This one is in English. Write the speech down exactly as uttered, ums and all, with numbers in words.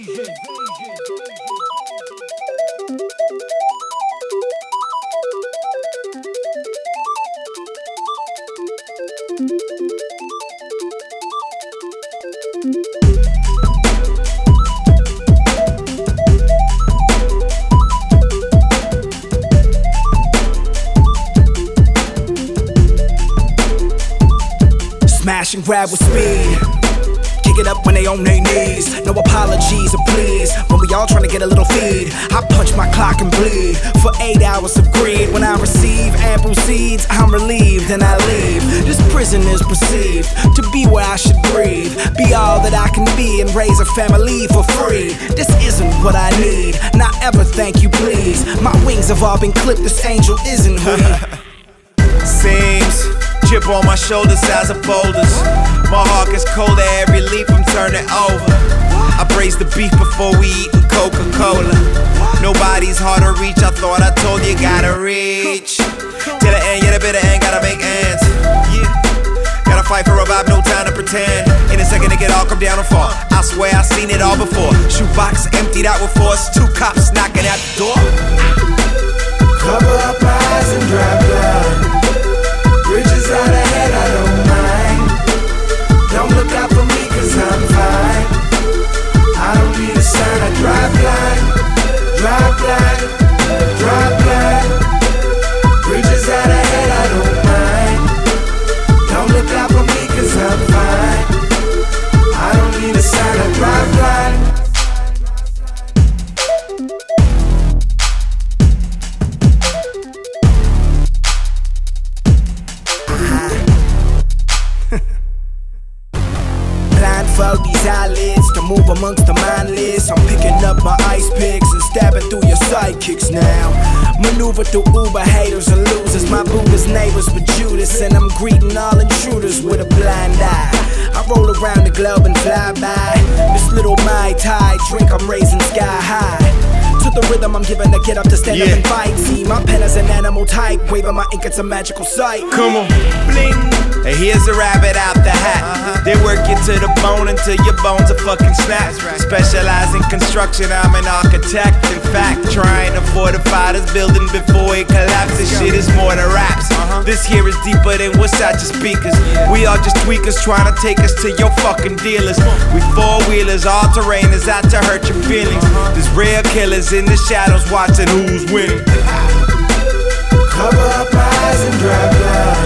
Smash and grab with speed. Kick it up when they on their knees. No apologies or please. When we all trying to get a little feed, I punch my clock and bleed for eight hours of greed. When I receive ample seeds, I'm relieved and I leave. This prison is perceived to be where I should breathe, be all that I can be and raise a family for free. This isn't what I need, not ever, thank you please. My wings have all been clipped, this angel isn't who he seems. Chip on my shoulder, size of boulders. My heart gets colder, every leaf I'm turning over. I braise the beef before we eatin' Coca-Cola. Nobody's hard to reach, I thought I told you, gotta reach to the end, yeah, the bitter end, gotta make ends. Yeah, gotta fight for a vibe, no time to pretend. In a second it get all come down and fall. I swear I seen it all before. Shoebox emptied out with force, two cops knocking at the door. Cover up eyes and dry blood. Bridges out ahead, I don't mind. Don't look out for me cause I'm fine. I don't need a sign, I drive blind. Drive blind, drive blind. Bridges out ahead, I don't mind. Don't look out for me cause I'm fine. I don't need a sign, I drive blind. Blindfold these eyelids to move amongst the mindless. I'm picking up my ice picks and stabbing through your sidekicks now. Maneuver through Uber haters and losers. My Buddha's neighbors with Judas, and I'm greeting all intruders with a blind eye. I roll around the globe and fly by. This little Mai Tai drink I'm raising sky high. To the rhythm I'm giving to get up to stand yeah. up and fight. See, my pen is an animal type, waving my ink, it's a magical sight. Come on, bling. And here's a rabbit out the hat. Uh-huh. They work you to the bone until your bones are fucking snap. Right. Specialize in construction, I'm an architect. In fact, trying to fortify this building before it collapses. Shit is more than raps. Uh-huh. This here is deeper than what's at your speakers. Yeah. We are just tweakers trying to take us to your fucking dealers. We four-wheelers, all terrain is out to hurt your feelings. Uh-huh. There's real killers in the shadows watching who's winning. Cover up eyes and dry blood.